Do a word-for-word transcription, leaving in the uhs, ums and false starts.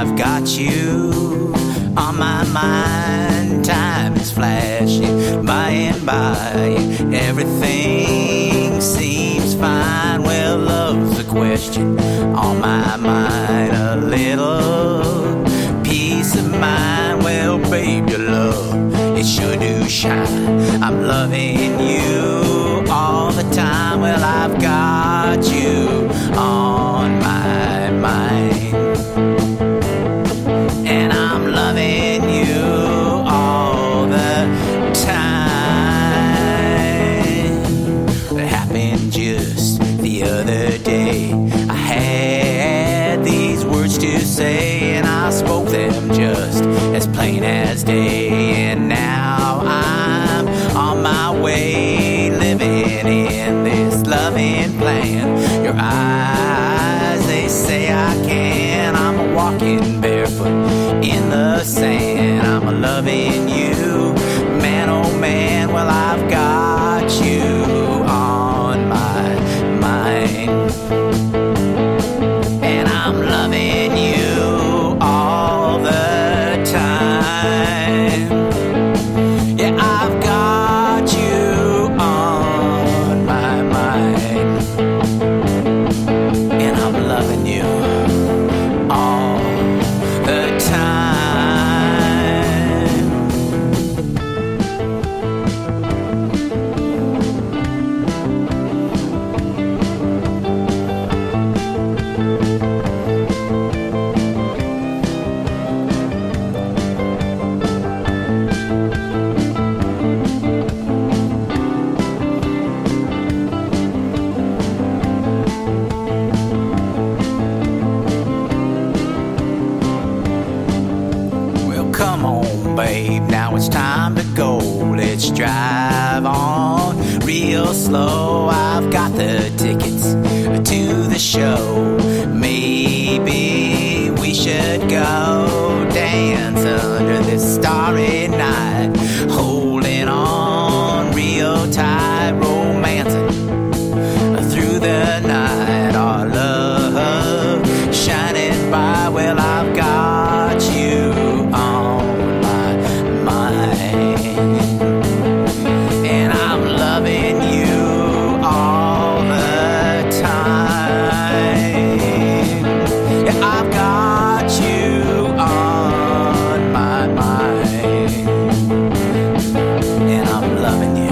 I've got you on my mind. Time is flashing by and by. Everything seems fine. Well, love's a question on my mind. A little peace of mind. Well, babe, your love, it sure do shine. I'm loving you all the time. Well, I've got you on my mind, and I'm loving you all the time. It happened just the other day. I had these words to say, and I spoke them just as plain as day. And now I'm on my way, living in this loving plan. Your eyes, they say I can. I'm walking barefoot in the sand. I'm loving you, man, oh man. Well, I've got you on my mind, and I'm loving you all the time. Yeah, I've got you on my mind, and I'm loving you all the time. Come on, babe, now it's time to go. Let's drive on real slow. I've got the tickets to the show. Maybe we should go dance under this starry night, holding on real tight, romancing through the night. Our love shining by. Well, I've got you on my mind, and I'm loving you all the time. Yeah, I've got you on my mind, and I'm loving you.